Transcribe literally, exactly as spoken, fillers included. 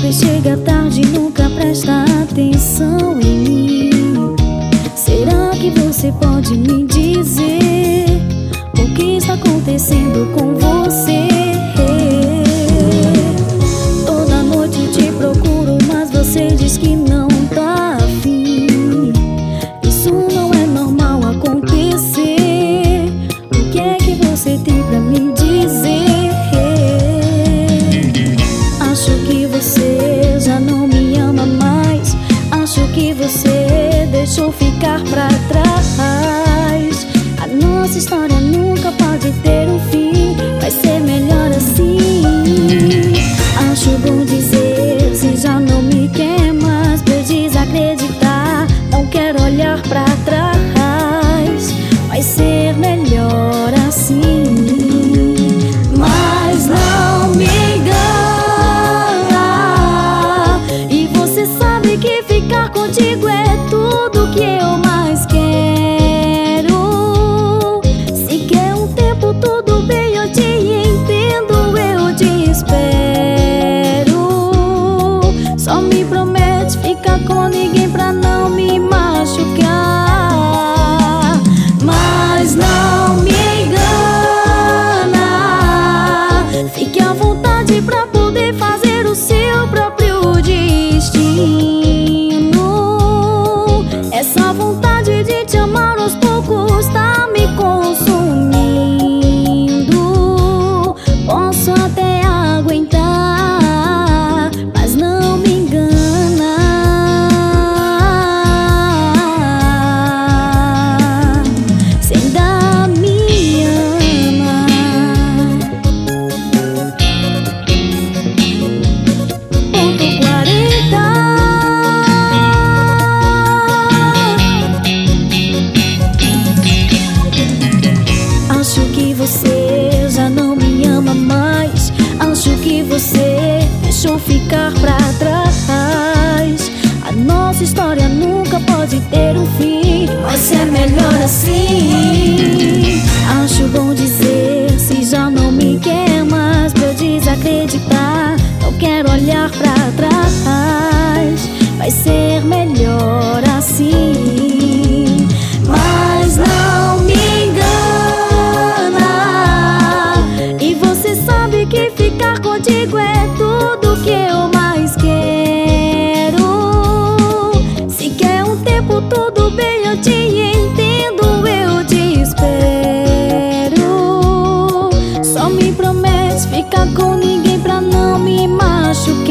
sempre chega tarde e nunca presta atenção em mim. Será que você pode me dizer o que está acontecendo com você? Toda noite te procuro, mas você diz que não tá afim. Isso não é normal acontecer. O que é que você tem pra me dizer? Acho que você já não me ama mais. Acho que você deixou ficar pra trás. A nossa história nunca pode ter um fim. Vai ser melhor assim. Acho bom dizer se já não me quer mais, pra eu desacreditar. Não quero olhar pra trás. Vai ser melhor assim. Mas não me engana. E você sabe que ficar contigo é tudo que eu mais quero. Se quer um tempo, tudo bem, eu te entendo, eu te espero. Só me promete ficar com ninguém pra não me machucar. Mas não me engana. Fique à vontade pra poder fazer o seu próprio destino. Essa vontade de te amar aos poucos tá me consumindo. Posso até aguentar, mas não me engana. Você ainda me ama. Ponto quarenta. Acho que você já não me ama mais. Acho que você deixou ficar pra trás. A nossa história nunca pode ter um fim. Vai ser melhor assim. Acho bom dizer se já não me quer mais, pra eu desacreditar. Não quero olhar pra trás. Vai ser melhor assim. Mas não me engana. E você sabe que ficar contigo é tudo que eu mais quero. Se quer um tempo, tudo bem, eu te entendo, eu te espero. Só me promete ficar com ninguém pra não me machucar.